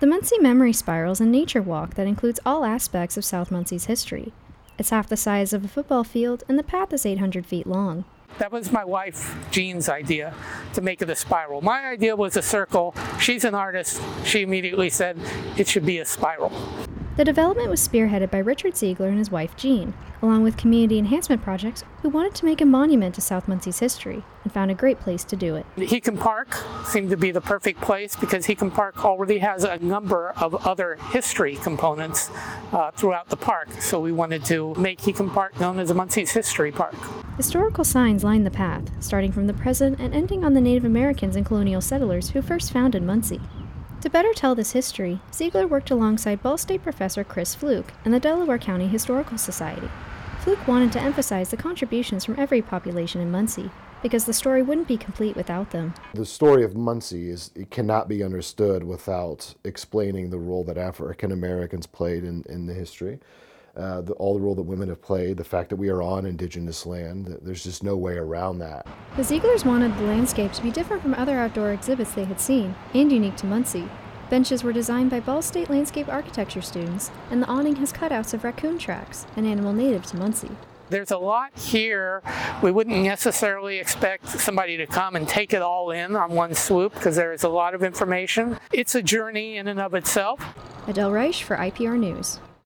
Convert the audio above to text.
The Muncie Memory Spiral is a nature walk that includes all aspects of South Muncie's history. It's half the size of a football field, and the path is 800 feet long. That was my wife, Jean's idea, to make it a spiral. My idea was a circle. She's an artist. She immediately said it should be a spiral. The development was spearheaded by Richard Ziegler and his wife Jean, along with community enhancement projects who wanted to make a monument to South Muncie's history and found a great place to do it. Heacon Park seemed to be the perfect place because Heacon Park already has a number of other history components throughout the park. So we wanted to make Heacon Park known as Muncie's History Park. Historical signs line the path, starting from the present and ending on the Native Americans and colonial settlers who first founded Muncie. To better tell this history, Ziegler worked alongside Ball State professor Chris Fluke and the Delaware County Historical Society. Fluke wanted to emphasize the contributions from every population in Muncie, because the story wouldn't be complete without them. The story of Muncie it cannot be understood without explaining the role that African Americans played in the history. All the role that women have played, the fact that we are on indigenous land, there's just no way around that. The Zieglers wanted the landscape to be different from other outdoor exhibits they had seen, and unique to Muncie. Benches were designed by Ball State landscape architecture students, and the awning has cutouts of raccoon tracks, an animal native to Muncie. There's a lot here. We wouldn't necessarily expect somebody to come and take it all in on one swoop because there is a lot of information. It's a journey in and of itself. Adele Reich for IPR News.